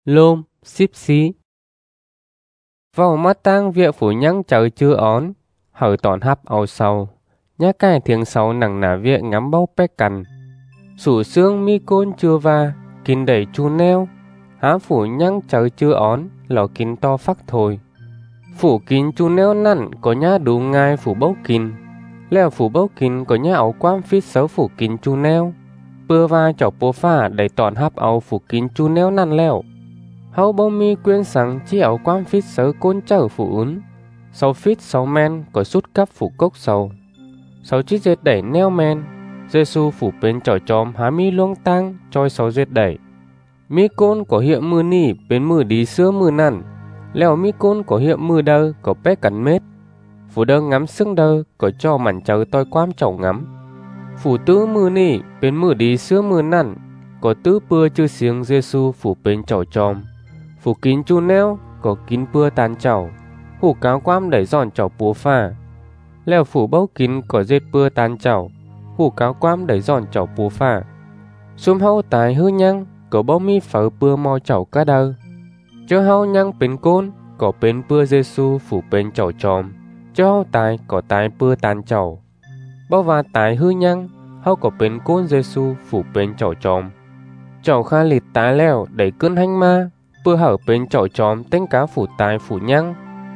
lôm, xíp xí. Vào mắt tang việc phủ nhăng chờ chưa ón, hở tòn hấp ao sầu. Nhá cái tiếng sầu nặng nả việc ngắm bao bét cằn. Sủ xương mi côn chưa va, kín đẩy chu neo. Há phủ nhăng chờ chưa ón, lò kín to phắc thôi. Phủ kín chu neo nặn có nhá đủ ngai phủ bốc kín. Leo phủ bốc kín có nhá áo quam phít xấu phủ kín chu neo. Bưa va chọc bố phả đẩy tòn hấp áo phủ kín chu neo nặn leo. Hậu bông mi quyên sáng chi áo quam phít xấu côn chở phủ ún. Sau phít sáu men có sút cắp phủ cốc sầu. Sáu chiếc dệt đẩy neo men. Giê-xu phủ bên trò chóm há mi luông tăng trôi sáu dệt đẩy. Mi côn có hiệu mưa nỉ bên mưa đi xưa mưa nằn. Leo mi côn có hiệu mưa đơ có bé cắn mết. Phủ đơ ngắm xương đơ có cho mảnh chờ tôi quam chậu ngắm. Phủ tứ mưa nỉ bên mưa đi xưa mưa nằn. Có tứ bưa chưa xiếng Giê-xu phủ bên trò chóm. Phủ kín chu neo có kín bưa tàn chậu. Hủ cáo quam đẩy giòn chậu búa phà. Leo phủ bấu kín có dệt bưa tàn chậu. Hủ cáo quam đẩy giòn chậu búa phà. Xung hâu tài hư nhăng có bông mi phở bưa mò chậu cá đơ. Chớ hâu nhăng bên côn có bên bưa Giê-xu phủ bên chậu chòm. Chớ hâu tài có tài bưa tàn chậu. Bao và tài hư nhăng hâu có bên côn Giê-xu phủ bên chậu chòm. Chậu kha lịt tài leo đẩy cơn hanh ma. Bưa hở bên chậu chòm tên cá phủ tài phủ nhăng.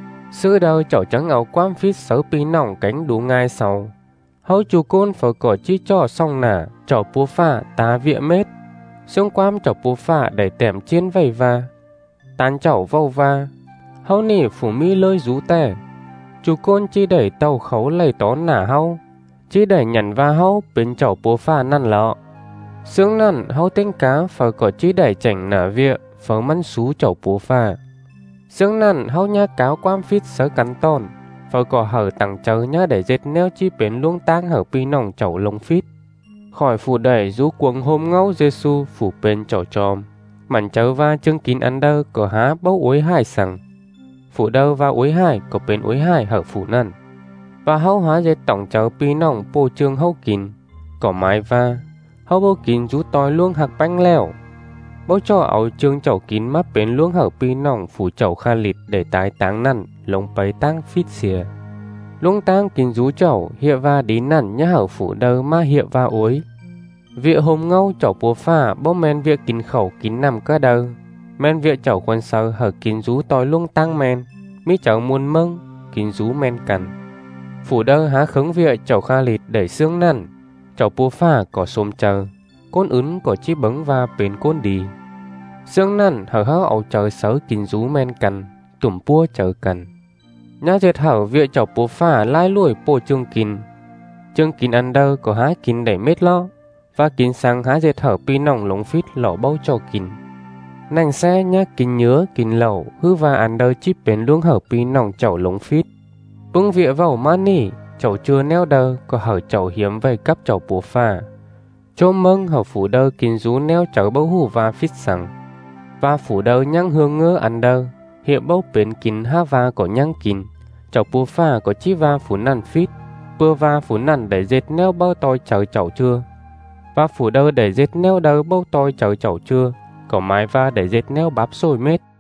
Sư đầu chậu trắng áo quam phít xấu pi nòng cánh đủ ngai sau. Hâu chú côn phở cỏ chi cho xong nả chậu búa phả tá vịa mết. Xung quam chậu búa phả đẩy tẻm chiên vầy va. Tán chậu vâu va. Hâu nỉ phủ mi lơi rú tè. Chú côn chi đẩy tàu khấu lầy tón nả hâu. Chi đẩy nhằn va hâu bên chậu búa phả năn lọ. Sướng năn hâu tên cá phở cỏ chi đẩy chảnh nả vịa phở măn xú chậu búa phả. Sướng năn hâu nhá cáo quam phít sớ cắn tòn. Phở cỏ hở tặng chớ nhá để dệt neo chi bến luông tang hở pi nòng chậu lông phít. Khỏi phủ đẩy rú cuồng hôm ngâu Giê-xu phủ bên chậu chòm. Mảnh chớ va chương kín ăn đơ có há bấu uối hai sằng. Phủ đơ va uối hai có bên uối hai hở phủ năn. Và hâu hóa dệt tổng chớ pi nòng bô chương hâu kín. Có mái va. Hâu bô kín rú toi luông hạc bánh leo. Bố cho áo chương chậu kín mắt bên luông hở pi nòng phủ chậu kha lịt để tái táng năn lông bấy tang phít xìa. Luông tang kín rú chậu hiệu va đi năn nhá hở phủ đơ ma hiệu va uối. Việc hôm ngâu chậu búa phả bố men việc kín khẩu kín nằm cơ đơ. Men việc chậu quân sơ hở kín rú toi luông tang men. Mi chậu muôn mâng kín rú men cằn. Phủ đơ há khứng việc chậu kha lịt đẩy xương năn. Chậu búa phả có xôm chờ. Côn ướn có chi bấn va bên côn đi. Xương năn hở hớ ẩu trời sớ kín rú men cằn. Tùm búa chờ cằn. Nhá dệt hở việc chậu búa phả lai lùi bô chương kín. Chương kín ăn đơ có há kín đẩy mết lo. Và kín sang há dệt hở pi nòng lống phít lỏ bâu cho kín. Nành xe nhá kín nhớ kín lẩu hư và ăn đơ chip bến luông hở pi nòng chậu lống phít. Bưng vịa vào má nỉ chậu chưa neo đơ có hở chậu hiếm về cắp chậu búa phà. Chôm mâng hở phủ đơ kín rú neo chở bâu hù và phít sang. Và phủ đơ nhăng hương ngơ ăn đơ hiệu bâu bến kín há va có nhăng kín. Chậu búa phà có chi va phủ nằn phít. Bưa va phủ nằn để dệt neo bao toi chở chậu chưa. Và phủ đơ để dệt neo đơ bâu toi chở chậu chưa. Có mái va để dệt neo bắp sôi mết.